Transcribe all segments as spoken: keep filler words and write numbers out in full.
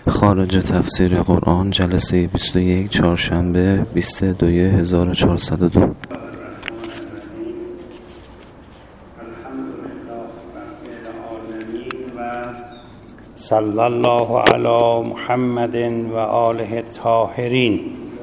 خارج تفسیر قرآن، جلسه بیست و یک، چهارشنبه بیست دوی هزار و چهارصد و دو. صلی الله علی محمد و آله الطاهرین.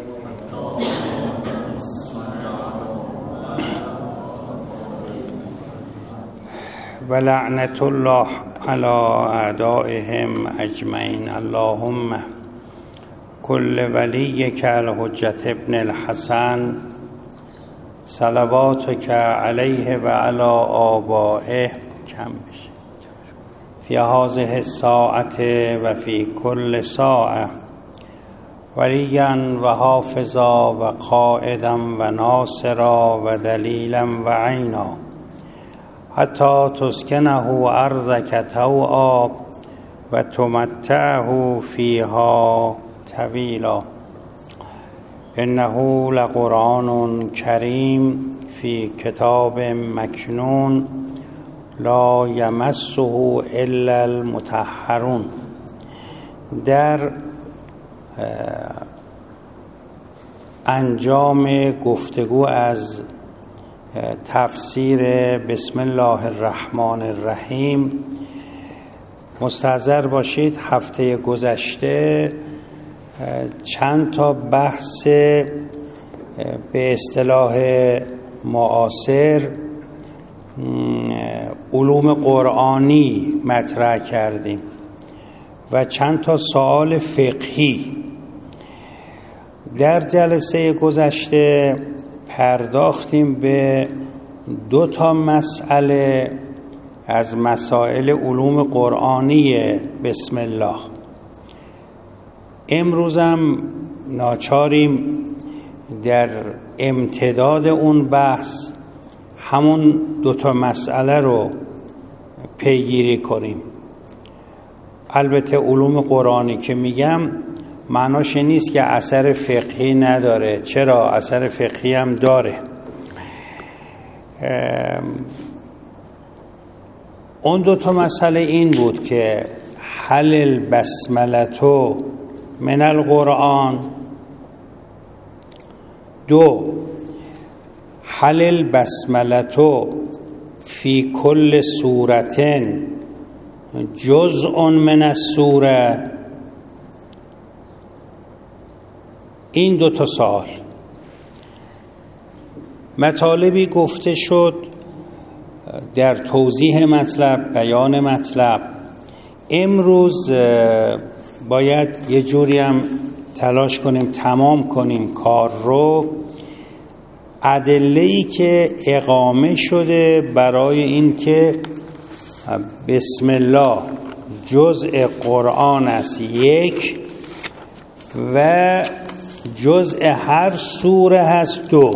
و لعنت الله علی اعدائهم اجمعین. اللهم کل ولیک الحجة ابن الحسن صلواتک علیه و علی آبائه کم بشه فی هذه الساعة و فی کل ساعة ولیا و حافظا و قائدا و ناصرا و دلیلا و عینا حتی تسکنه ارضک طوعا و تمتعه فیها طویلا. انه لقرآن کریم فی کتاب مکنون لا یمسه الا المطهرون. در انجام گفتگو از تفسیر بسم الله الرحمن الرحیم مستحضر باشید هفته گذشته چند تا بحث به اصطلاح معاصر علوم قرآنی مطرح کردیم و چند تا سوال فقهی. در جلسه گذشته پرداختیم به دو تا مسئله از مسائل علوم قرآنی بسم الله. امروزم ناچاریم در امتداد اون بحث همون دو تا مسئله رو پیگیری کنیم. البته علوم قرآنی که میگم معناش نیست که اثر فقهی نداره، چرا اثر فقهی هم داره. اون دو تا مسئله این بود که هل البسملة من القرآن، دو هل البسملة فی کل سورة جزء من السوره. این دو تا سوال مطالبی گفته شد در توضیح مطلب، بیان مطلب. امروز باید یه جوری هم تلاش کنیم تمام کنیم کار رو. ادله‌ای که اقامه شده برای این که بسم الله جزء قرآن است، یک، و جزء هر سوره هست، دو.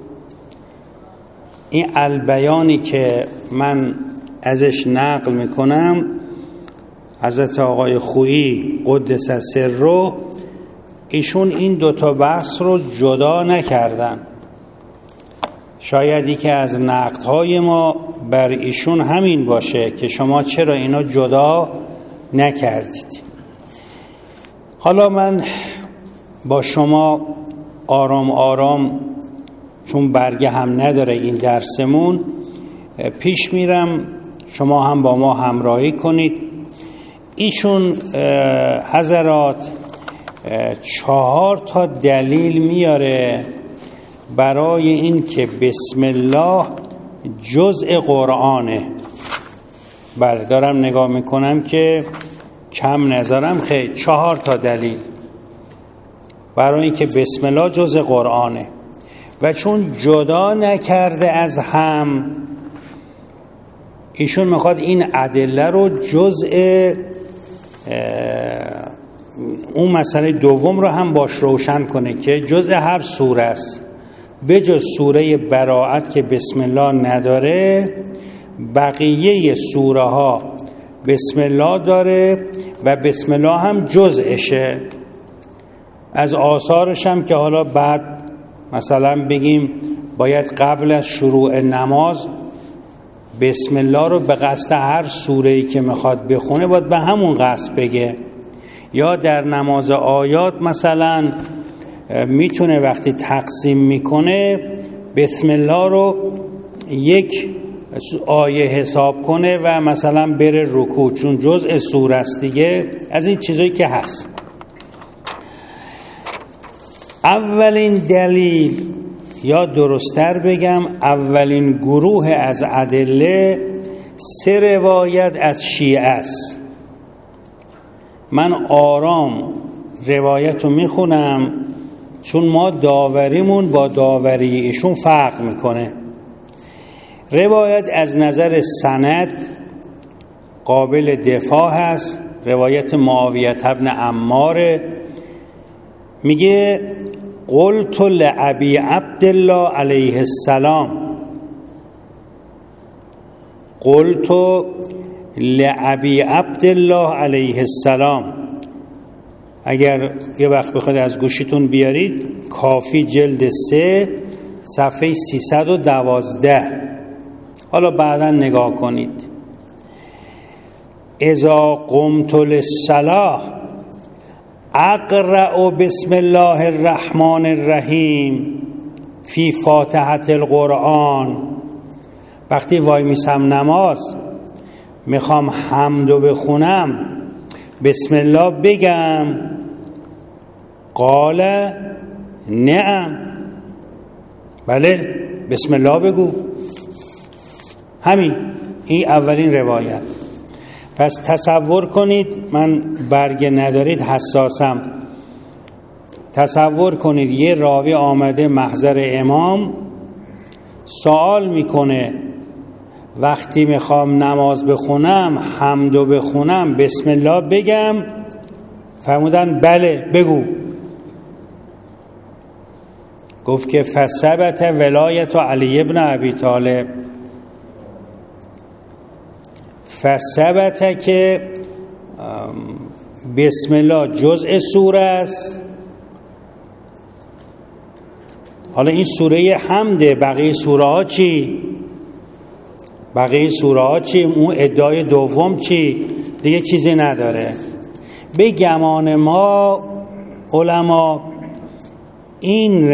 این البیانی که من ازش نقل میکنم حضرت آقای خویی قدس سره، ایشون این دوتا بحث رو جدا نکردن. شاید یکی از نقدهای ما بر ایشون همین باشه که شما چرا اینا جدا نکردید. حالا من با شما آرام آرام، چون برگه هم نداره این درسمون، پیش میرم، شما هم با ما همراهی کنید. ایشون حضرات چهار تا دلیل میاره برای این که بسم الله جزء قرآنه. بله دارم نگاه میکنم که کم نذارم، خیلی چهار تا دلیل برای این که بسم الله جزء قرآنه. و چون جدا نکرده از هم، ایشون میخواد این ادله رو جزء اون مسئله دوم رو هم باش روشن کنه که جزء هر سوره است. به جز سوره براءت که بسم الله نداره، بقیه سوره ها بسم الله داره و بسم الله هم جزءشه. از آثارش هم که حالا بعد مثلا بگیم باید قبل از شروع نماز بسم الله رو به قصد هر سوره‌ای که میخواد بخونه باید به همون قصد بگه. یا در نماز آیات مثلا میتونه وقتی تقسیم میکنه بسم الله رو یک آیه حساب کنه و مثلا بره رکوع، چون جزء سوره است دیگه. از این چیزایی که هست، اولین دلیل یا درست‌تر بگم اولین گروه از ادله سه روایت از شیعه است. من آرام روایت رو میخونم چون ما داوریمون با داوری ایشون فرق میکنه. روایت از نظر سند قابل دفاع هست. روایت معاویه ابن عمار میگه قلت لابی عبدالله علیه السلام قلت لابی عبدالله علیه السلام. اگر یه وقت بخواید از گوشیتون بیارید، کافی جلد سه صفحه سیصد و دوازده، حالا بعدا نگاه کنید. اذا قمت للصلاة اقرأ بسم الله الرحمن الرحیم فی فاتحة القرآن. وقتی وای میسم نماز میخوام حمدو بخونم بسم الله بگم؟ قال نعم، بله بسم الله بگو. همین، این اولین روایت. پس تصور کنید، من برگ ندارید حساسم، تصور کنید یه راوی آمده محضر امام سوال میکنه وقتی میخوام نماز بخونم حمدو بخونم بسم الله بگم؟ فرمودن بله بگو. گفت که فثبت ولایت علی ابن ابی طالب، فثبت که بسم الله جزء سوره است. حالا این سوره حمده، بقیه سوره ها چی؟ بقیه سوره ها چی؟ اون ادعای دوم چی؟ دیگه چیزی نداره. به گمان ما علما این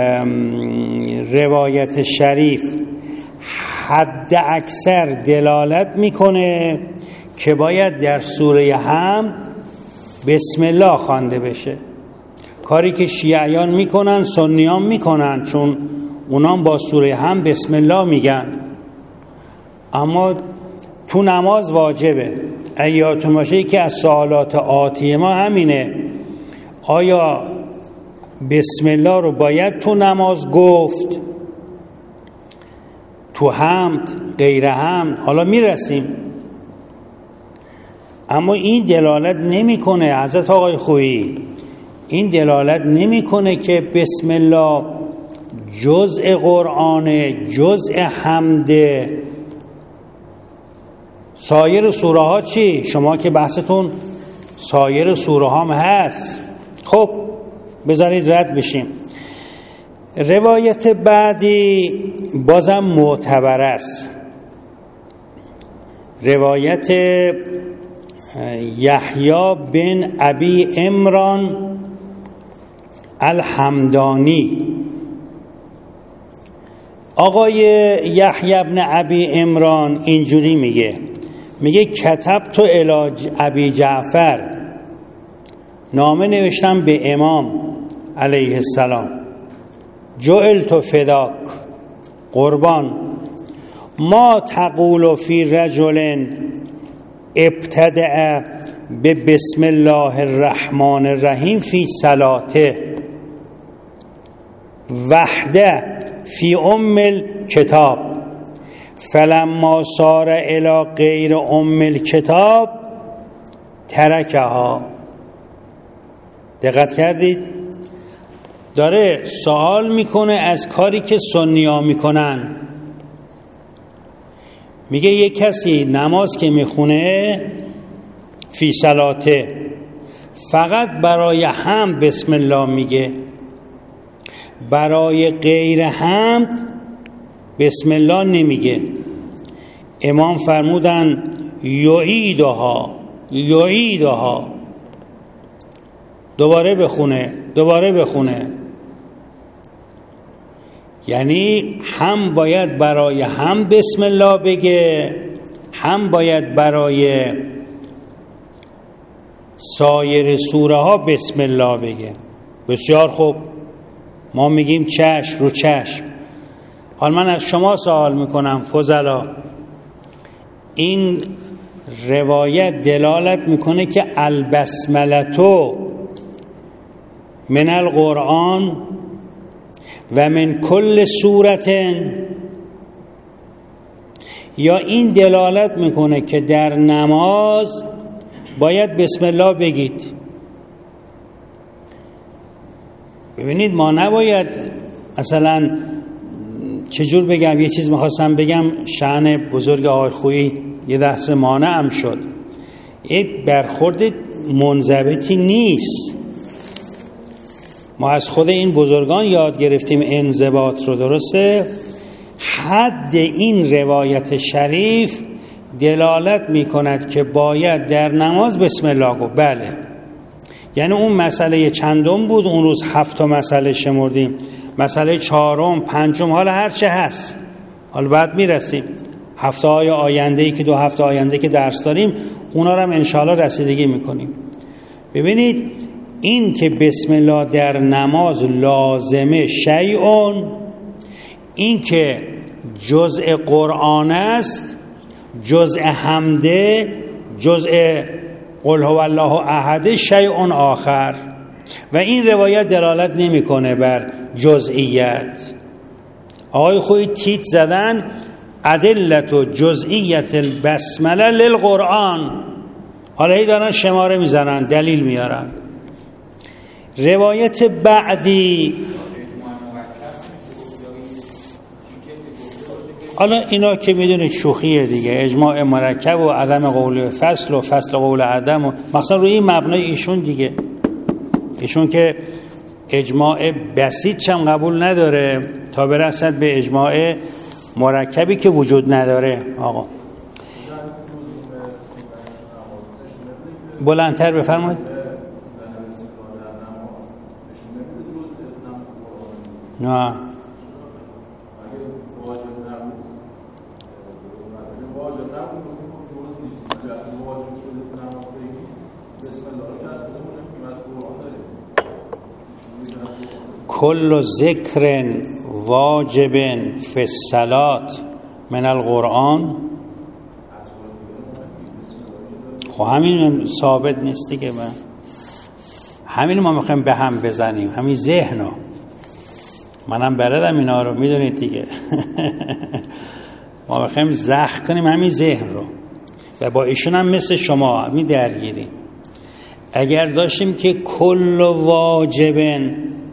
روایت شریف حد اکثر دلالت میکنه که باید در سوره حمد بسم الله خوانده بشه. کاری که شیعیان میکنن سنیان میکنن، چون اونام با سوره حمد بسم الله میگن، اما تو نماز واجبه. ایاتون باشه که از سوالات آتی ما همینه، آیا بسم الله رو باید تو نماز گفت، تو حمد، غیر حمد؟ حالا میرسیم. اما این دلالت نمیکنه، حضرت آقای خویی این دلالت نمیکنه که بسم الله جزء قرآن، جزء حمد. سایر سوره ها چی؟ شما که بحثتون سایر سوره هم هست. خب بذارید رد بشیم. روایت بعدی بازم معتبر است. روایت یحیی بن ابی عمران الحمدانی. آقای یحیی بن ابی عمران اینجوری میگه، میگه کتبت الی ابی جعفر، نامه نوشتم به امام علیه السلام، جعلت فداک، قربان، ما تقول فی رجل ابتدأ به بسم الله الرحمن الرحیم فی صلاته وحده فی ام الکتاب فلما صار الی غیر ام الکتاب ترکها. دقت کردید؟ داره سوال میکنه از کاری که سنی‌ها میکنن. میگه یک کسی نماز که میخونه فی صلاته فقط برای حمد بسم الله میگه، برای غیر حمد بسم الله نمیگه. امام فرمودن یعیدها یعیدها، دوباره بخونه دوباره بخونه. یعنی هم باید برای هم بسم الله بگه، هم باید برای سایر سوره ها بسم الله بگه. بسیار خوب، ما میگیم چشم رو چشم. حالا من از شما سوال میکنم فضلا، این روایت دلالت میکنه که البسملتو من القرآن و من کل سورتن، یا این دلالت میکنه که در نماز باید بسم الله بگید؟ ببینید ما نباید مثلا چجور بگم، یه چیز میخواستم بگم شأن بزرگ آقای خویی یه لحظه مانعم شد. این برخورد منضبطی نیست. ما از خود این بزرگان یاد گرفتیم انضباط رو، درسته؟ حد این روایت شریف دلالت میکند که باید در نماز بسم الله گفت. بله، یعنی اون مسئله چندم بود اون روز؟ هفت مسئله شمردیم، مسئله چهارم، پنجم، حالا هر چه هست، حالا بعد میرسیم هفته های آینده‌ای که دو هفته آینده که درس داریم اونا رو هم انشاءالله رسیدگی میکنیم. ببینید این که بسم الله در نماز لازمه شیعون، این که جزء قرآن است، جزء حمده، جزء قل هو الله احد، شیعون آخر. و این روایت دلالت نمیکنه بر جزئیت. آقای خوی تیت زدن ادلت و جزئیت البسمله للقرآن. حالا هی دارن شماره میزنن، دلیل میارن. روایت بعدی، حالا اینا که میدونید شوخیه دیگه، اجماع مرکب و عدم قول فصل و فصل قول عدم و مثلا روی این مبنای ایشون دیگه، ایشون که اجماع بسیط چم قبول نداره تا برسد به اجماع مرکبی که وجود نداره. آقا بلندتر بفرمایید. نه کل ذکر واجب فی الصلاة من القرآن. خب همین ثابت نیست دیگه. من همین ما میخوایم به هم بزنیم، همین ذهنو. منم بلدم اینا رو، میدونید دیگه. ما میخوایم زخم کنیم همین ذهن رو و با ایشون هم مثل شما همین درگیریم. اگر داشتیم که کل واجبن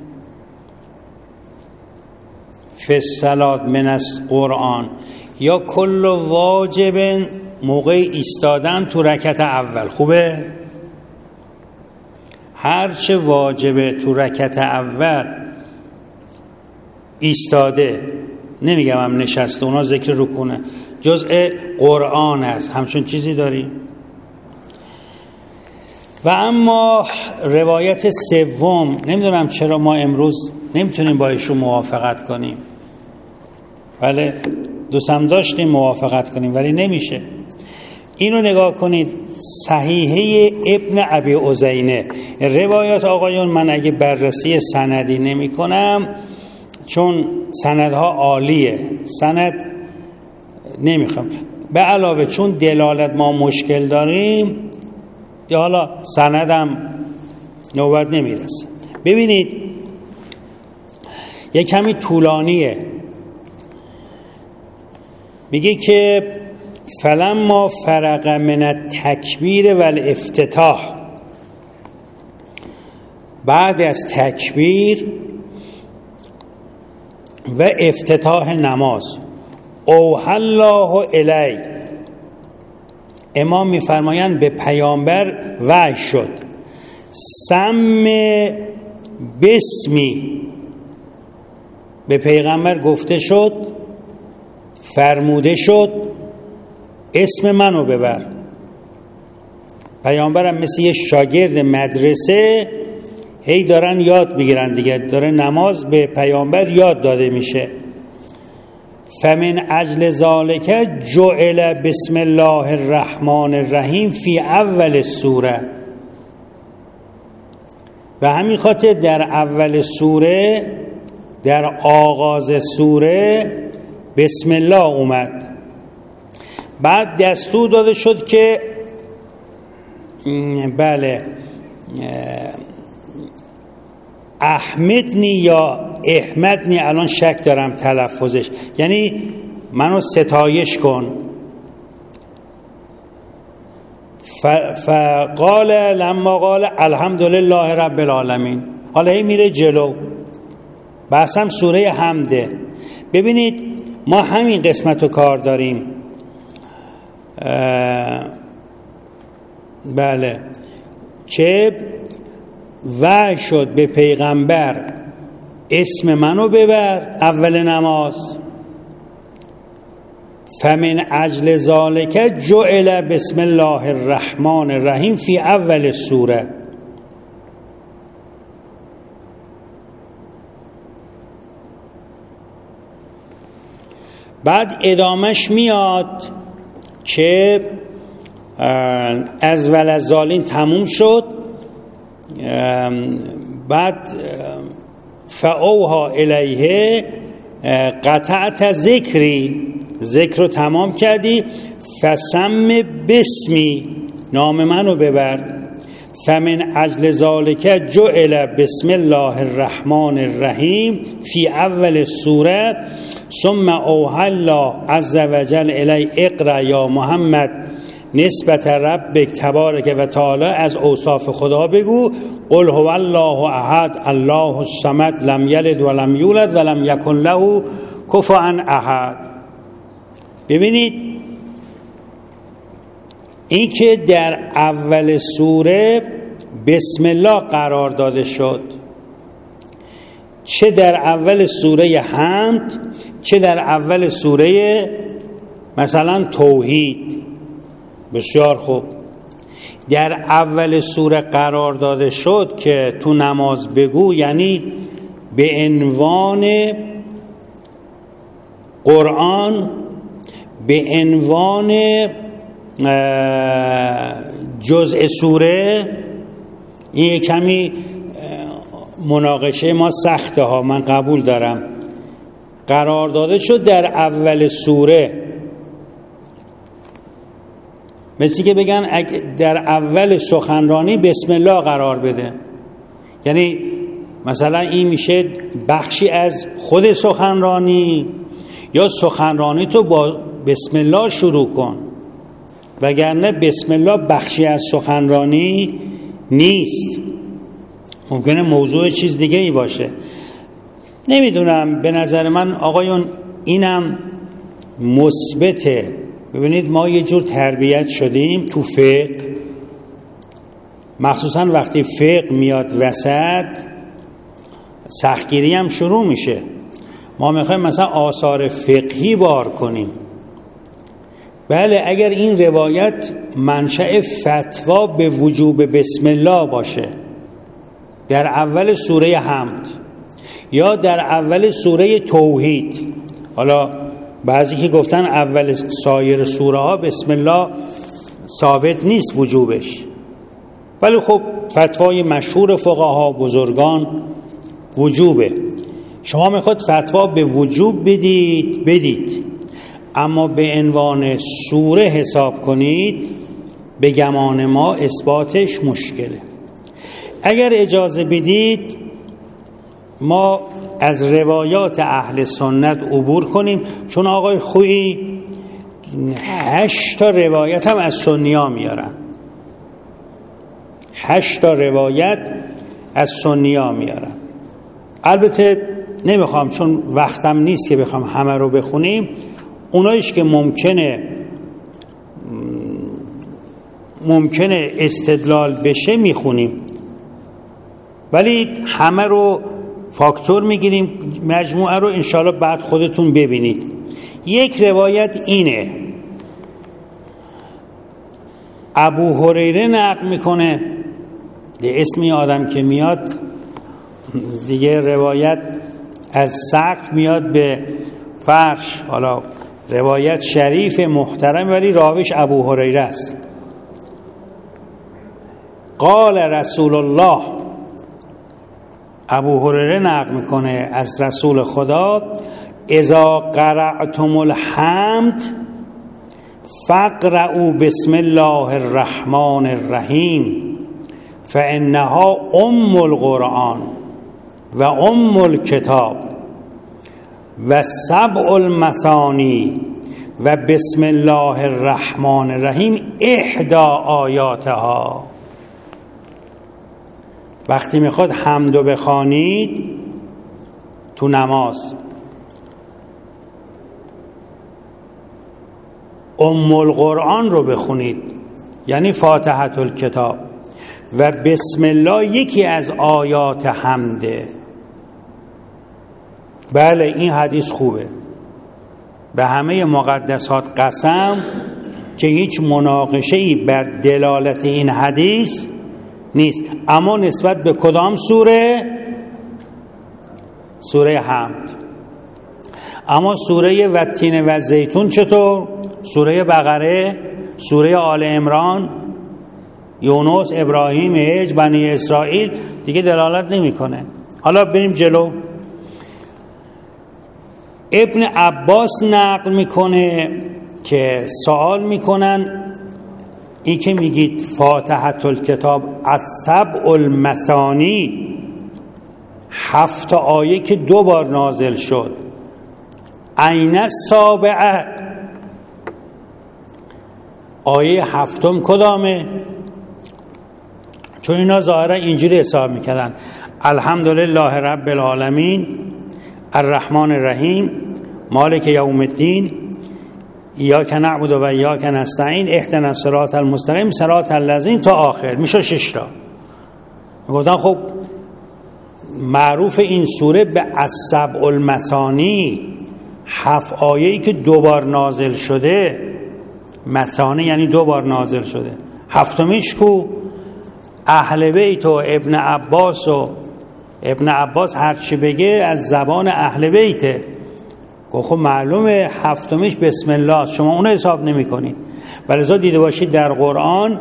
فی الصلاة من القرآن یا کل واجبن موقع ایستادن تو رکعت اول، خوبه؟ هرچه واجبه تو رکعت اول ایستاده، نمیگم هم نشسته، اونا ذکر رکوعه، جزء قرآن است. همچون چیزی داریم. و اما روایت سوم، نمیدونم چرا ما امروز نمیتونیم با ایشون موافقت کنیم. بله دوستم داشتیم موافقت کنیم ولی نمیشه. اینو نگاه کنید، صحیحه ابن ابی عزینه. روایات آقایون من اگه بررسی سندی نمی کنم چون سندها عالیه، سند نمیخوام، به علاوه چون دلالت ما مشکل داریم حالا سندم نوبت نمیرسه. ببینید یک کمی طولانیه. میگه که فلما فرغ من التکبیر و الافتتاح، بعد از تکبیر و افتتاح نماز، اوحی الله الی، امام میفرمایند به پیامبر وحی شد، سم بسمی، به پیغمبر گفته شد، فرموده شد اسم منو ببر. پیامبرم مثل یه شاگرد مدرسه هی دارن یاد میگیرن دیگه، داره نماز به پیامبر یاد داده میشه. فمن اجل ذالک جعل بسم الله الرحمن الرحیم فی اول سوره. و همین خاطر در اول سوره، در آغاز سوره بسم الله اومد. بعد دستور داده شد که بله احمدنی یا احمدنی، الان شک دارم تلفظش، یعنی منو ستایش کن. فقال لما قال الحمدلله رب العالمین. حالا هی میره جلو، بحثم سوره حمده. ببینید ما همین قسمت رو کار داریم. بله که وحی شد به پیغمبر اسم منو ببر اول نماز. فمن اجل ذالک جعل بسم الله الرحمن الرحیم فی اول سوره. بعد ادامش میاد که از ولذالین تموم شد. بعد فاوها الیه قطعت ذکری، ذکر رو تمام کردی. فسم بسمی، نام منو ببر. فمن اجل ذالک جعل بسم الله الرحمن الرحیم فی اول سوره. ثم اوحی الله عز وجل الی اقرا یا محمد نسبت ربک تبارک و تعالی، از اوصاف خدا بگو. قل هو الله احد الله الصمد لم یلد ولم یولد ولم یکن له کفوا احد. ببینید این که در اول سوره بسم الله قرار داده شد، چه در اول سوره حمد چه در اول سوره مثلا توحید. بسیار خوب، در اول سوره قرار داده شد که تو نماز بگو، یعنی به عنوان قرآن، به عنوان جزء سوره. این کمی مناقشه ما سخته ها، من قبول دارم. قرار داده شد در اول سوره، مثل که بگن در اول سخنرانی بسم الله قرار بده. یعنی مثلا این میشه بخشی از خود سخنرانی، یا سخنرانی تو با بسم الله شروع کن، وگرنه بسم الله بخشی از سخنرانی نیست. ممکنه موضوع چیز دیگه ای باشه، نمیدونم. به نظر من آقایون اینم مثبته. ببینید ما یه جور تربیت شدیم تو فقه، مخصوصا وقتی فقه میاد وسط سختگیری هم شروع میشه. ما میخوایم مثلا آثار فقهی بار کنیم. بله اگر این روایت منشأ فتوا به وجوب بسم الله باشه در اول سوره حمد یا در اول سوره توحید، حالا بعضی که گفتن اول سایر سوره ها بسم الله ثابت نیست وجوبش، ولی خب فتوای مشهور فقها بزرگان وجوبه. شما میخواد فتوا به وجوب بدید بدید، اما به عنوان سوره حساب کنید، به گمان ما اثباتش مشکله. اگر اجازه بدید ما از روایات اهل سنت عبور کنیم، چون آقای خویی هشت تا روایت هم از سنی ها میارن. هشت تا روایت از سنی ها میارن. البته نمیخوام، چون وقتم نیست که بخوام همه رو بخونیم. اونایش که ممکنه ممکنه استدلال بشه میخونیم، ولی همه رو فاکتور میگیریم، مجموعه رو انشالله بعد خودتون ببینید. یک روایت اینه، ابو هریره نقل میکنه، ده اسمی آدم که میاد دیگه روایت از سقف میاد به فرش. حالا روایت شریف محترم ولی راویش ابو هریره است. قال رسول الله، ابو هریره نقل میکنه از رسول خدا، اذا قرأتم الحمد فاقرؤوا بسم الله الرحمن الرحیم فانها ام القرآن و ام الکتاب و سبع المثانی و بسم الله الرحمن الرحیم احدی آیاتها. وقتی میخواد حمدو بخوانید تو نماز، ام القرآن رو بخونید، یعنی فاتحه الکتاب، و بسم الله یکی از آیات حمده. بله این حدیث خوبه، به همه مقدسات قسم که هیچ مناقشه‌ای بر دلالت این حدیث نیست. اما نسبت به کدام سوره؟ سوره حمد. اما سوره والتین و زیتون چطور؟ سوره بقره، سوره آل عمران، یونس، ابراهیم، هجر، بنی اسرائیل دیگه دلالت نمیکنه. حالا بریم جلو. ابن عباس نقل میکنه که سوال میکنن این که میگید فاتحه الکتاب السبع المثانی، هفت آیه که دو بار نازل شد، عین السابعه، آیه هفتم کدامه؟ چون اینا ظاهرا اینجوری حساب میکردن: الحمدلله رب العالمین الرحمن الرحیم مالک یوم الدین ایاک نعبد و ایاک نستعین اهدنا الصراط المستقیم صراط الذین تا آخر، میشه شش تا. میگفتن خب معروف این سوره به السبع المثانی، هفت آیه‌ای که دوبار نازل شده. مثانه یعنی دوبار نازل شده. هفتمیش کو؟ اهل بیت و ابن عباس و ابن عباس هر چی بگه از زبان اهل بیته. خب معلومه هفتمیش بسم الله، شما اونو حساب نمی کنید. ولذا دیده باشید در قرآن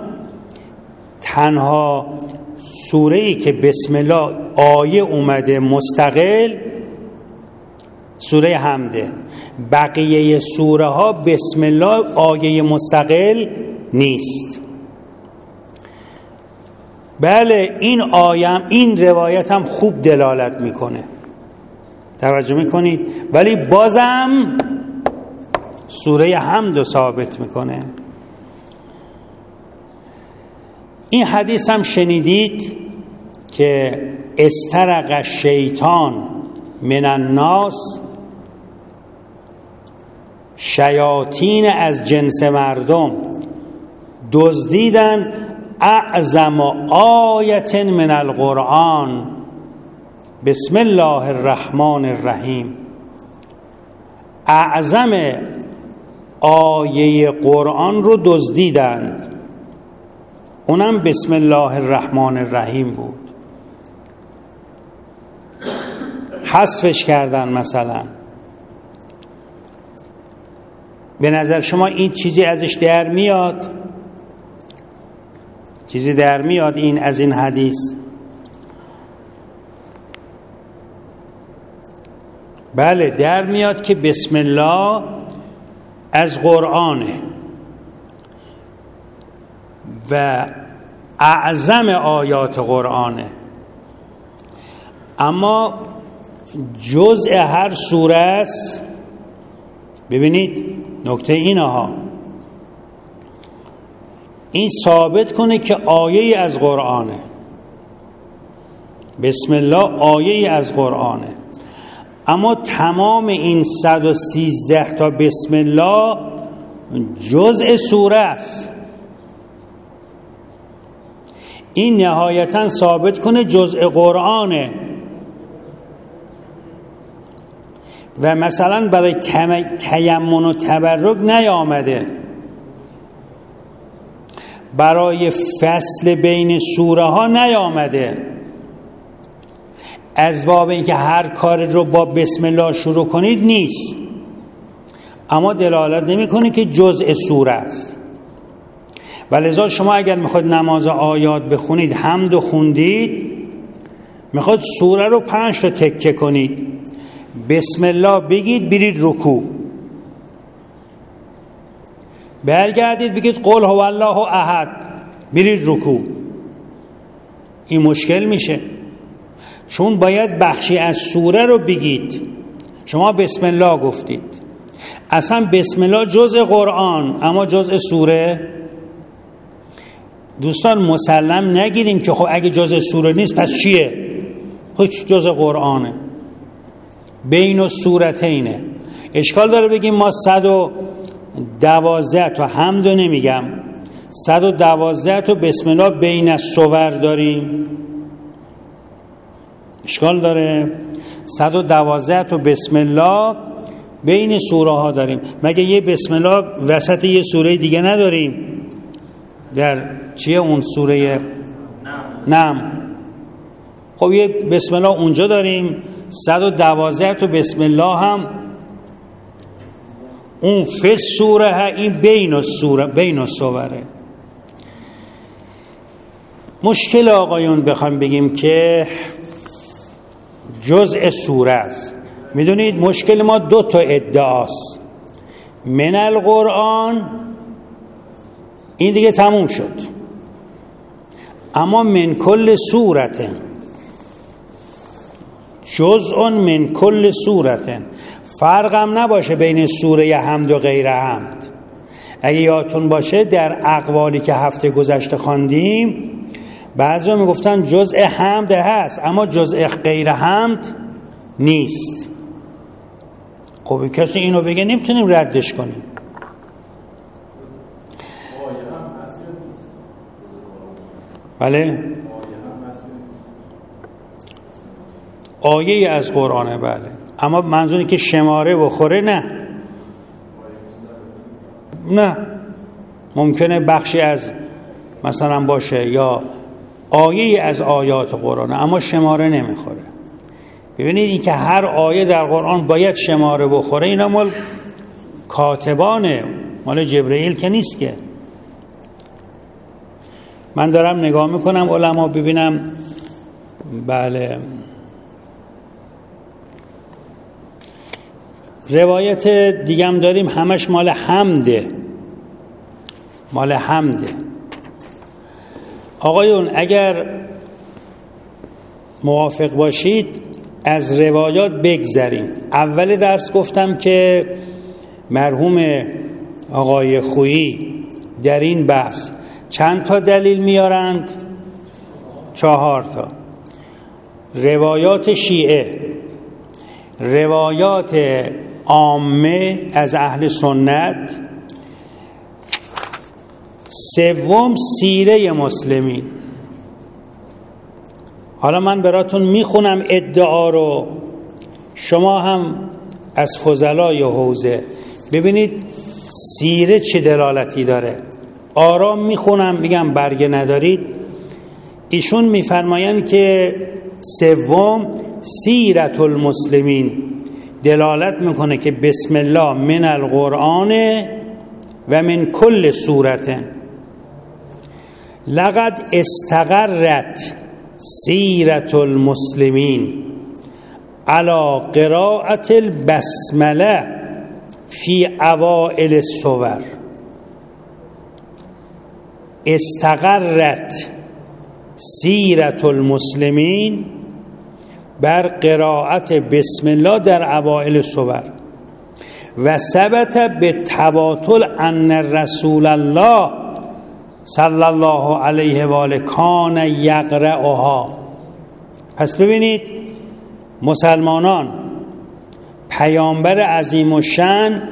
تنها سوره‌ای که بسم الله آیه اومده مستقل سوره حمده. بقیه سوره ها بسم الله آیه مستقل نیست. بله این آیه این روایت هم خوب دلالت میکنه، توجه میکنید، ولی بازم سوره حمد رو ثابت میکنه. این حدیث هم شنیدید که استرق الشیطان من الناس، شیاطین از جنس مردم دزدیدن اعظم آیت من القرآن بسم الله الرحمن الرحیم، اعظم آیه قرآن رو دزدیدند، اونم بسم الله الرحمن الرحیم بود. حذفش کردن. مثلا به نظر شما این چیزی ازش در میاد؟ چیزی در میاد این از این حدیث؟ بله در میاد که بسم الله از قرآنه و اعظم آیات قرآنه، اما جزء هر سوره است. ببینید نکته اینه ها، این ثابت کنه که آیه از قرآنه. بسم الله آیه از قرآنه، اما تمام این صد و سیزده تا بسم الله جزء سوره است. این نهایتاً ثابت کنه جزء قرآنه. و مثلا برای تیمم و تبرک نیامده، برای فصل بین سوره ها نیامده. از باب اینکه هر کاری رو با بسم الله شروع کنید نیست، اما دلالت نمی‌کنه که جزء سوره است. ولذا شما اگر میخواید نماز آیات بخونید، حمد خوندید، میخواید سوره رو پنج تا تکه کنید، بسم الله بگید برید رکوع، برگردید بگید قل هو الله احد برید رکوع. این مشکل میشه، چون باید بخشی از سوره رو بگید. شما بسم الله گفتید، اصلا بسم الله جزء قرآن اما جزء سوره. دوستان مسلم نگیریم که خب اگه جزء سوره نیست پس چیه؟ هیچ، جزء قرآنه، بین السورتینه. اشکال داره بگیم ما صد و دوازده تا حمد رو نمیگم، صد و دوازده تا بسم الله بین السور داریم. اشکال داره. صد و دوازده تا بسم الله بین سوره ها داریم. مگه یه بسم الله وسط یه سوره دیگه نداریم؟ در چیه اون سوره نم؟ خب یه بسم الله اونجا داریم، صد و دوازده تا بسم الله هم اون فی سوره ها، این بین السوره بین السوره. مشکل آقایون بخوام بگیم که جزء سوره است، میدونید مشکل ما دو تا ادعاست. من القرآن این دیگه تموم شد، اما من کل سورت، جزء من کل سورت، فرق هم نباشه بین سوره حمد و غیر حمد. اگه یادتون باشه در اقوالی که هفته گذشته خواندیم، بعضیا میگفتن جزء حمد هست اما جزء غیر حمد نیست. خب کسی اینو بگه نمیتونیم ردش کنیم. بله، آیه از قرآنه، بله، اما منظوری که شماره بخوره نه نه ممکنه بخشی از مثلا باشه یا آیه از آیات قرآنه اما شماره نمیخوره. ببینید این که هر آیه در قرآن باید شماره بخوره، اینا مال کاتبانه، مال جبرئیل که نیست که. من دارم نگاه میکنم علما ببینم، بله روایت دیگم داریم همش مال حمده، مال حمده. آقایون اگر موافق باشید از روایات بگذریم. اول درس گفتم که مرحوم آقای خویی در این بحث چند تا دلیل میارند؟ چهار تا. روایات شیعه، روایات عامه از اهل سنت، سوم سیره مسلمین. حالا من براتون میخونم ادعا رو، شما هم از فضلای حوزه ببینید سیره چه دلالتی داره. آرام میخونم، میگم برگه ندارید. ایشون میفرمایند که سوم سیرت المسلمین دلالت میکنه که بسم الله من القرآن و من کل سورت. لقد استقرت سیرت المسلمین علی قراءت البسمله فی اوائل السور. استقرت سیرت المسلمین بر قراءت بسم الله در اوائل سور و ثبت به تواتر ان رسول الله صلی الله علیه و آله کان یقرأها. پس ببینید مسلمانان پیامبر عظیم الشأن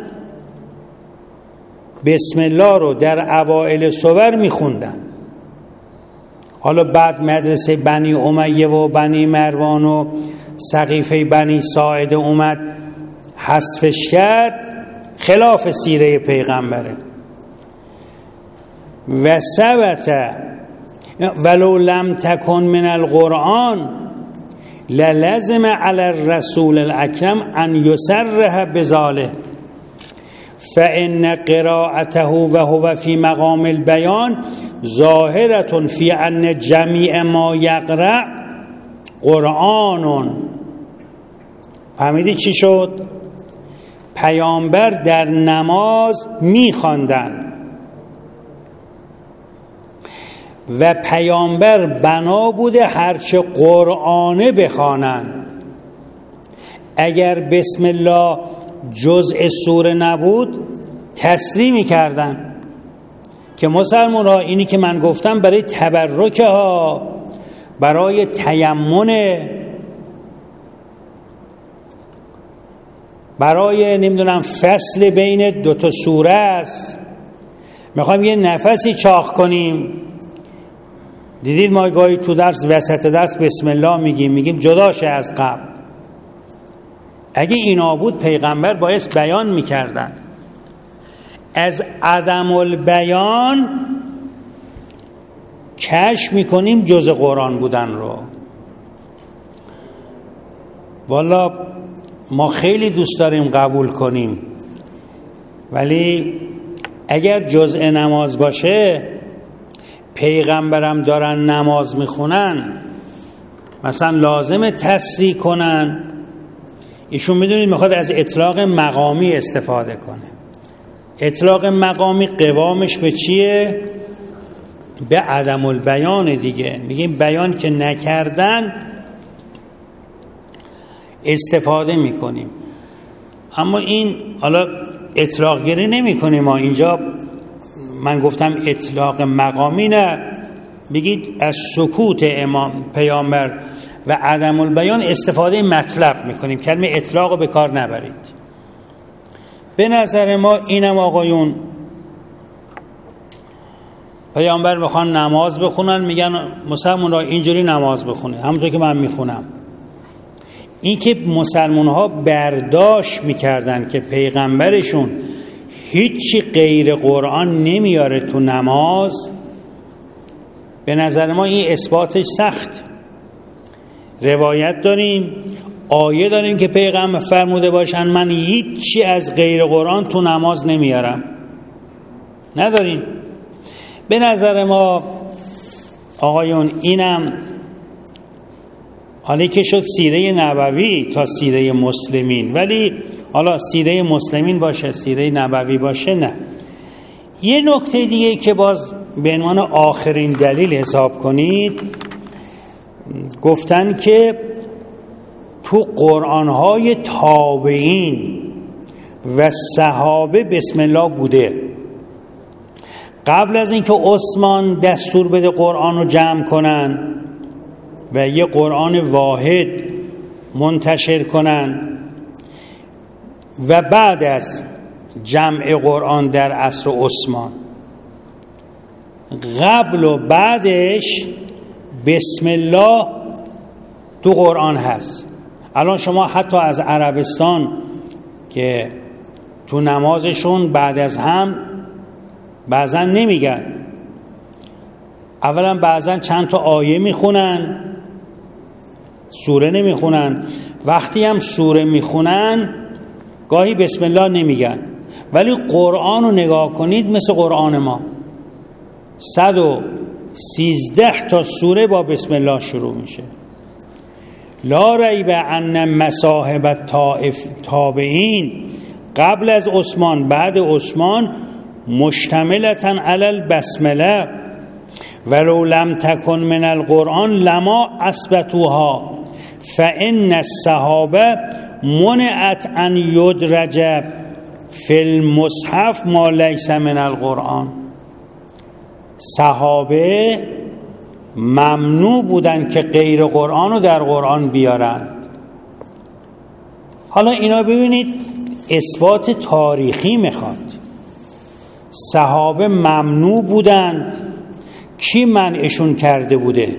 بسم الله رو در اوائل سور میخوندن. حالا بعد مدرسه بنی امیه و بنی مروان و سقیفه بنی ساعده اومد حذفش کرد، خلاف سیره پیغمبره. و ثبت ولو لم تکن من القرآن للزم علی الرسول الاکرم ان یسرح بذاله فان قراءته و هو فی مقام البیان ظاهرة فی ان جمیع ما یقرأ قرآن. فهمیدی چی شد؟ پیامبر در نماز میخواندن و پیامبر بنا بوده هرچه قرآنه بخوانن. اگر بسم الله جزء سوره نبود تسریع میکردن که مسلمان ها اینی که من گفتم برای تبرک ها، برای تیمنه، برای نمیدونم فصل بین دو تا سوره است، میخوایم یه نفسی چاق کنیم. دیدید ما گاهی تو درس وسط درس بسم الله میگیم، میگیم جداشه از قبل. اگه اینا بود پیغمبر باعث بیان میکردن. از عدم البیان کشف میکنیم جز قرآن بودن رو. والا ما خیلی دوست داریم قبول کنیم، ولی اگر جزء نماز باشه، پیغمبرم دارن نماز میخونن، مثلا لازمه تصریح کنن. ایشون میدونید میخواد از اطلاق مقامی استفاده کنه. اطلاق مقامی قوامش به چیه؟ به عدم البیان دیگه. میگیم بیان که نکردن استفاده میکنیم. اما این حالا اطلاق گیری نمی کنیم. ما اینجا من گفتم اطلاق مقامی نه، بگید از سکوت امام پیامبر و عدم البیان استفاده مطلب میکنیم. کلمه اطلاق رو به کار نبرید. به نظر ما اینم آقایون، پیامبر میخوان نماز بخونن، میگن مسلمان را اینجوری نماز بخونه همونطور که من میخونم. این که مسلمان ها برداشت میکردن که پیغمبرشون هیچی غیر قرآن نمیاره تو نماز، به نظر ما این اثباتش سخت. روایت داریم، آیه داریم که پیغمبر فرموده باشن من هیچی از غیر قرآن تو نماز نمیارم. نداریم. به نظر ما آقایون اینم حالی که شد سیره نبوی تا سیره مسلمین، ولی حالا سیره مسلمین باشه سیره نبوی باشه نه. یه نکته دیگه که باز به عنوان آخرین دلیل حساب کنید، گفتن که تو قرآن‌های تابعین و صحابه بسم الله بوده. قبل از اینکه عثمان دستور بده قرآن رو جمع کنن و یه قرآن واحد منتشر کنن و بعد از جمع قرآن در عصر عثمان، قبل و بعدش بسم الله تو قرآن هست. الان شما حتی از عربستان که تو نمازشون بعد از هم بعضا نمیگن، اولا بعضا چند تا آیه میخونن، سوره نمیخونن. وقتی هم سوره میخونن گاهی بسم الله نمیگن. ولی قرآن رو نگاه کنید، مثل قرآن ما صد و سیزده تا سوره با بسم الله شروع میشه. لا ریب ان مصاحب تابعین قبل از عثمان بعد عثمان مشتملتاً علی البسمله ولو لم تکن من القرآن لما اثبتوها فان الصحابه منعت ان یدرج فی المصحف ما لیس من القرآن. صحابه ممنوع بودن که غیر قرآن رو در قرآن بیارند. حالا اینا ببینید اثبات تاریخی میخواد. صحابه ممنوع بودند، کی منعشون کرده بوده؟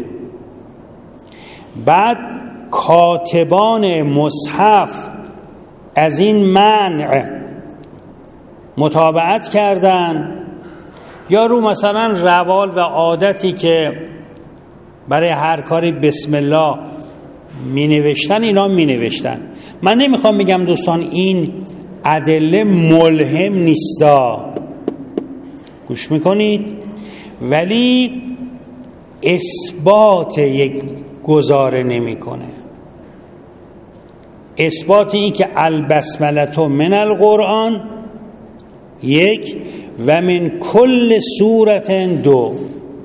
بعد کاتبان مصحف از این منع متابعت کردن، یا رو مثلا روال و عادتی که برای هر کاری بسم الله می نوشتن اینا می نوشتن. من نمیخوام بگم دوستان این ادله ملهم نیستا، گوش میکنید، ولی اثبات یک گزاره نمیکنه. اثبات این که البسمله من القرآن یک و من کل سورت دو.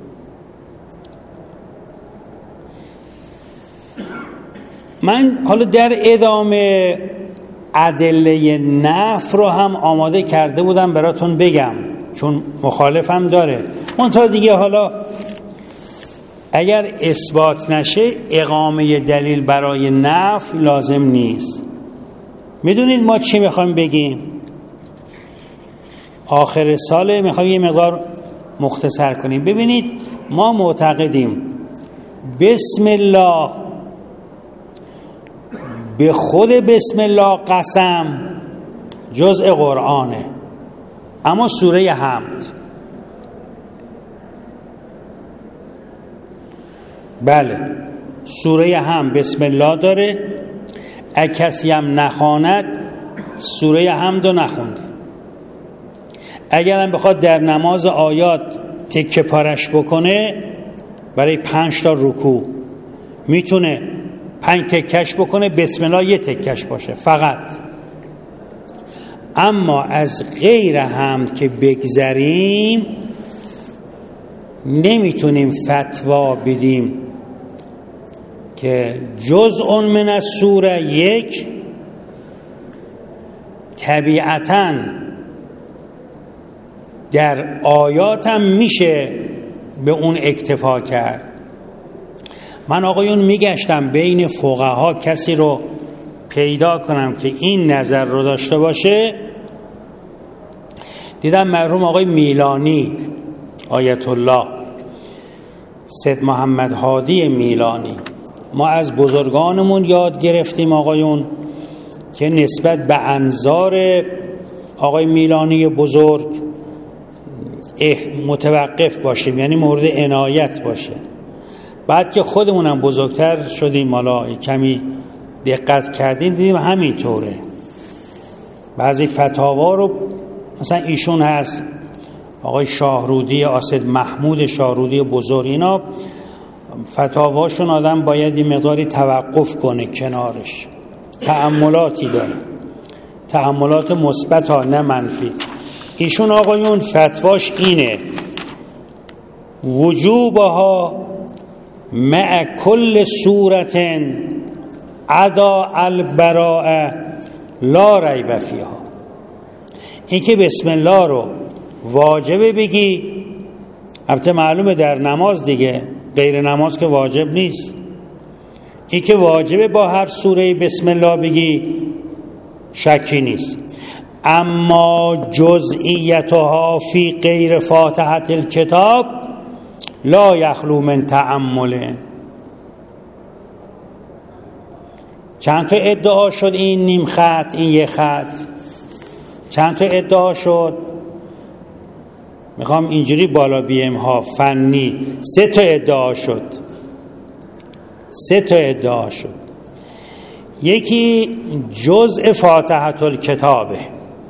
من حالا در ادامه ادله نفی رو هم آماده کرده بودم براتون بگم، چون مخالفم داره. اون تا دیگه حالا اگر اثبات نشه اقامه دلیل برای نفی لازم نیست. میدونید ما چی میخوایم بگیم؟ آخر سال میخوایم یه مقدار مختصر کنیم. ببینید ما معتقدیم بسم الله، به خود بسم الله قسم جزء قرآنه، اما سوره حمد، بله سوره حمد بسم الله داره. اگه کسی هم نخواند سوره حمد رو نخونده. اگر هم بخواد در نماز آیات تکه پارش بکنه برای پنج تا رکوع میتونه پنج تکش بکنه، بسم الله یه تکش باشه فقط. اما از غیر حمد که بگذریم نمیتونیم فتوا بدیم که جزء من السوره یک. طبیعتاً در آیات هم میشه به اون اکتفا کرد. من آقایون میگشتم بین فقها کسی رو پیدا کنم که این نظر رو داشته باشه. دیدم مرحوم آقای میلانی آیت الله سید محمد هادی میلانی. ما از بزرگانمون یاد گرفتیم آقایون که نسبت به انظار آقای میلانی بزرگ متوقف باشیم، یعنی مورد عنایت باشه. بعد که خودمونم بزرگتر شدیم، حالا کمی دقت کردیم دیدیم همینطوره. بعضی فتاوا رو مثلا ایشون هست آقای شاهرودی آسد محمود شاهرودی بزرگ، اینا فتاواشون آدم باید یه مقداری توقف کنه کنارش، تأملاتی داره، تأملات مثبت ها نه منفی. ایشون آقایون فتواش اینه وجوبها مع کل صورت عدا البراء لا ریب فیها. این که بسم الله رو واجبه بگی، البته معلومه در نماز دیگه، غیر نماز که واجب نیست. این که واجبه با هر سوره بسم الله بگی شکی نیست. اما جزئیتها فی غیر فاتحه الکتاب لا یخلو من تأمل. چند تا ادعا شد این نیم خط، این یه خط، چند تا ادعا شد. میخوام اینجوری بالا بیم ها فنی. سه تا ادعا شد، سه تا ادعا شد. یکی جزء فاتحه الکتابه،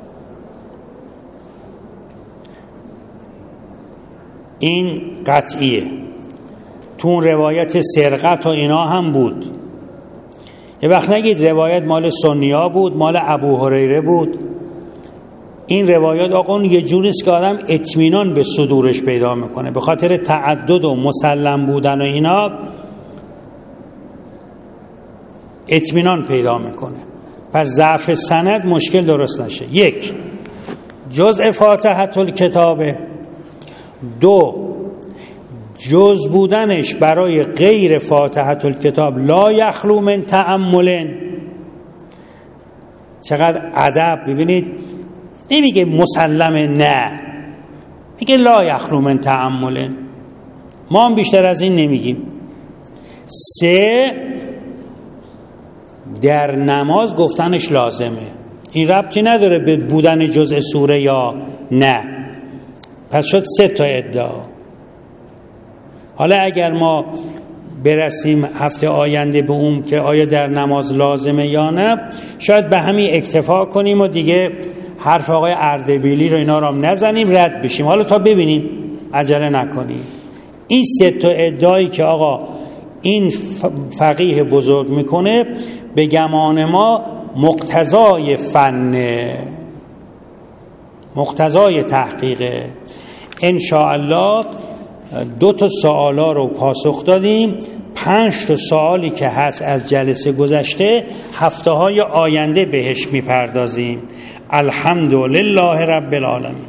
این قطعیه. تو اون روایت سرقت و اینا هم بود. یه وقت نگید روایت مال سنیا بود، مال ابو هریره بود. این روایات آقا یه جوریست که آدم اطمینان به صدورش پیدا میکنه، به خاطر تعدد و مسلم بودن و اینا اطمینان پیدا میکنه. پس ضعف سند مشکل درست نشه. یک، جزء فاتحه الکتابه. دو، جز بودنش برای غیر فاتحه الکتاب لا یخلو من تأمل. چقدر ادب. ببینید نمیگه مسلمه، نه، میگه لا یخلو من تأمل. ما هم بیشتر از این نمیگیم. سه، در نماز گفتنش لازمه. این ربطی نداره به بودن جزء سوره یا نه. پس شد سه تا ادعا. حالا اگر ما برسیم هفته آینده به اون که آیا در نماز لازمه یا نه، شاید به همین اکتفا کنیم و دیگه حرف آقای اردبیلی رو اینا رو نزنیم، رد بشیم. حالا تا ببینیم، عجله نکنیم. این سه تا ادعایی که آقا این فقیه بزرگ میکنه به گمان ما مقتضای فن، مقتضای تحقیقه. ان شاء الله دو تا سوالا رو پاسخ دادیم. پنج تا سوالی که هست از جلسه گذشته هفته های آینده بهش میپردازیم. الحمدلله رب العالمین.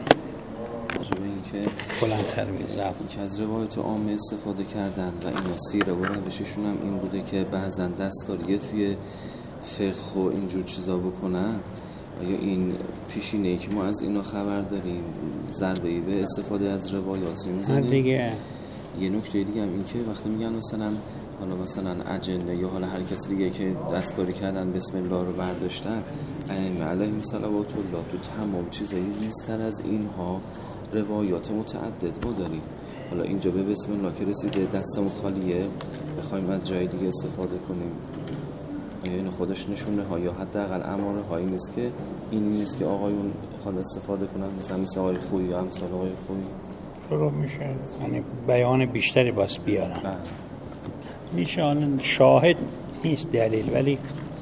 بلندتر میزنم که از روایت عامه استفاده کردن و اینا سیره و روششون هم این بوده که بعضا دستکاریه توی فقه و اینجور چیزا بکنن. آیا این پیشینه‌ای که ما از اینا خبر داریم ضربه‌ای به استفاده از روایات میزنیم دیگه؟ یه نکته دیگه هم این که وقتی میگن مثلا حالا مثلا اجنه یا حالا هر کسی دیگه که دستکاری کردن بسم الله رو برداشتن، ائمه علیهم صلوات الله تو تمام چیزایی ریزتر از اینها روایات متعدد ما داریم. حالا اینجا به بسم الله که رسیده دستمون خالیه، بخوایم از جای دیگه استفاده کنیم، این خودش نشونه ها یا حداقل اماره هایی نیست که این نیست که آقایون خواهد استفاده کنن، مثلا مثل آقای خویی یا امثال آقای خویی شروع میشه. یعنی بیان بیشتری باز بیارم میشه. آن شاهد نیست دلیل، ولی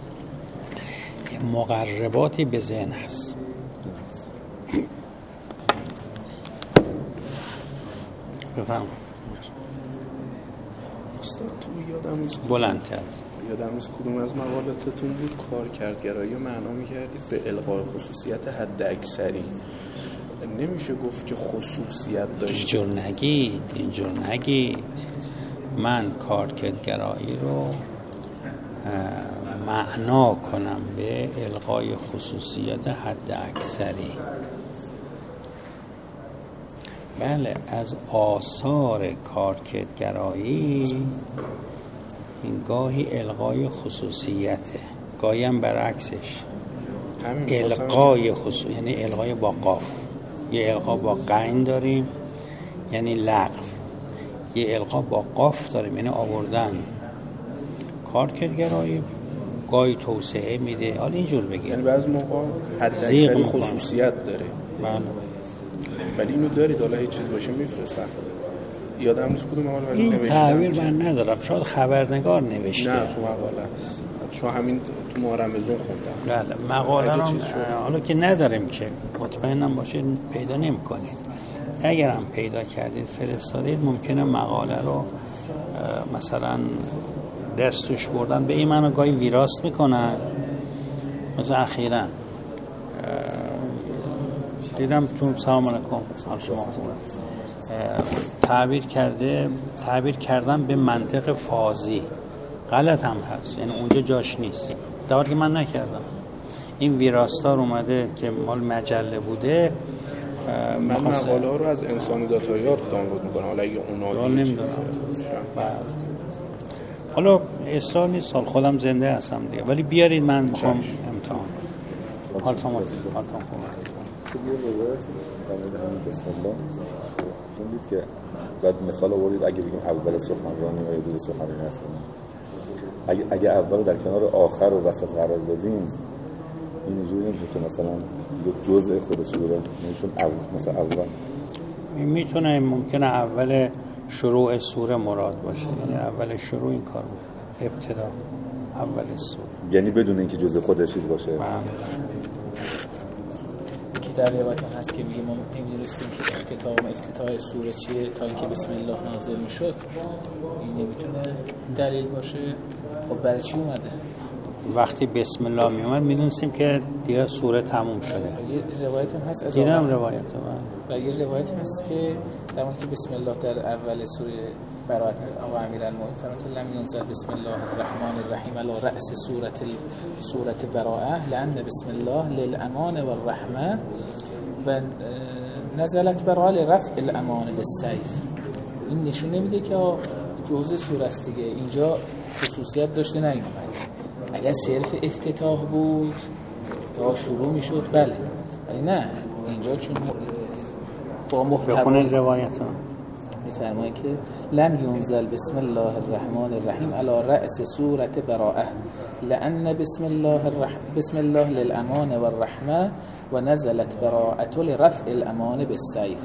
مقرباتی به ذهن هست. بفهم استاد تو یادم نیست بلندتر یادم نیست کدوم از مقالاتتون بود کارکردگرایی رو معنا می‌کردید به الغای خصوصیت حد اکثری. نمیشه گفت که خصوصیت داشت. اینجور نگید اینجور نگید من کارکردگرایی رو معنا کنم به الغای خصوصیت حد اکثری. بله، از آثار کارکردگرایی این گاهی الغای خصوصیته، گاهی هم برعکسش الغای خصوص، یعنی الغای با قاف. یه الغا با قین داریم یعنی لغو، یه الغا با قاف داریم یعنی آوردن. کارکردگرایی گاهی توسعه میده. حالا اینجور بگیم یعنی بعضی موقع حد اکثری خصوصیت داره. بله، ولی اینو دارید حالا هیچ چیز باشه میفرستن. یادم نیست کدوم مقاله این نوشتم. تعبیر من ندارم، شاید خبرنگار نوشته. نه تو مقاله چون همین تو ما رمضان خوندم. بله، مقاله رو حالا که نداریم که مطمئنم باشید پیدا نمی کنید. اگر هم پیدا کردید فرستادید، ممکنه مقاله رو مثلا دستش بردن به این منو گاهی ویراست میکنن. مثلا اخیراً دیدم تو سلام علیکم حال شما خوبه تعبیر کرده تعبیر کردن به منطق فازی غلط هم هست، یعنی اونجا جاش نیست، در حالی که من نکردم. این ویراستار اومده که مال مجله بوده. من مقاله ها رو از انسانی داتایات دانلود میکنم، حالا اگه اونا دال نمیدونم. حالا اصرار نیست، حال خودم زنده هستم دیگه، ولی بیارید من میخوام امتحان کنم. حالتون حالتون خوبه. یه روایت در مورد همین بسم الله خوندید که بعد مثال آوردید اگه بگیم اول سخنرانی و حدود سخنرانی هست، اگه اگه اول در کنار آخر و وسط قرار بدیم اینجوری نمیشه که مثلا دیگه جزء خود سوره نمیشون اول مثلا اول میتونه ممکنه اول شروع سوره مراد باشه، یعنی اول شروع این کار بود، ابتدا اول سوره، یعنی بدون اینکه جزء خودش چیز باشه. در روایت هست که میگه ما نمی‌دونستیم که افتتاح و افتتاح سوره چیه تا اینکه بسم الله نازل میشد. این نمیتونه دلیل باشه. خب برای چی اومده؟ وقتی بسم الله می اومد میدونستیم که دیگه سوره تموم شده. یه روایت هم هست از دیدم روایت من و یه روایت هست که در مورد که بسم الله در اول سوره برات آقا امیرالمومنین فرمود لم ينزل بسم الله الرحمن الرحیم علی رأس سوره سوره براءه لأن بسم الله للامان والرحمه و نزلت براءه لرفع الامان بالسیف. این نشون نمیده که جزء سوره است دیگه، اینجا خصوصیت داشته نیومد. اگر صرف افتتاح بود تا شروع میشد بله، ولی نه، اینجا چون با محتوا بخونید روایت ها می‌فرماید که لم ينزل بسم الله الرحمن الرحیم علی رأس سورة براءه لأن بسم الله الرحمن بسم الله للأمان والرحمة و نزلت براءة لرفع الأمان بالسيف.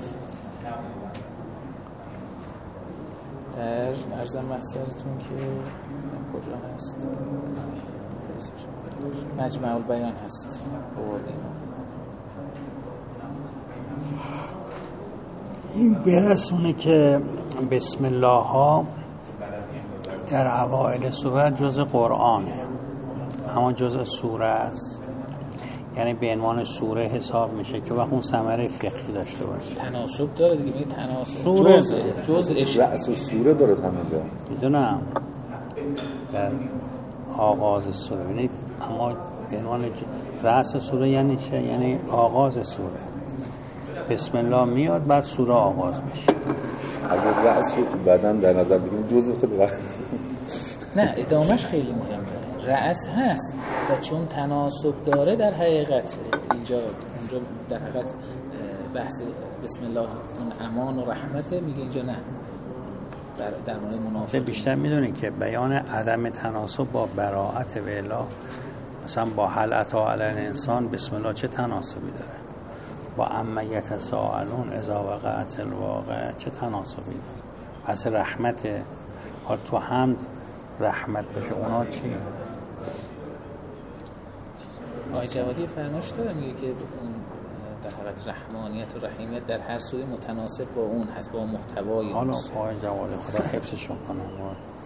در ارزم محضرتون که کجا هست؟ مجمع البیان هست بردیم. این برسونه که بسم الله ها در اوائل سوره جز قرآنه، اما جز سوره است، یعنی به عنوان سوره حساب میشه که وقت اون ثمره فقهی داشته باشه. تناسب داره دیگه، میگه تناسب سوره جز جز رأس سوره داره همه جا. میدونم در آغاز سوره ببینید، اما به عنوان رأس سوره یعنی چه؟ یعنی آغاز سوره. بسم الله میاد بعد سوره آغاز میشه. اگر رأس رو تو بدن در نظر بگیریم جزء خود رأس نه، ادامش خیلی مهمه. رأس هست و چون تناسب داره در حقیقت اینجا اونجا در حقیقت بحث بسم الله اون امان و رحمته، میگه اینجا نه در, در مورد منافق. بیشتر میدونی که بیان عدم تناسب با براءت و الا، مثلا با هل اتی علی الانسان بسم الله چه تناسبی داره؟ با اما یتساءلون اذا وقعت الواقعه چه تناسبی داره؟ پس رحمت ها تو حمد رحمت باشه، اونا چی؟ آقای جوادی فرمایش داره میگه که اون در حقیقت رحمانیت و رحیمیت در هر سوره متناسب با اون هست، با محتوای اون. حالا آقای جوادی خدا حفظشون کنه.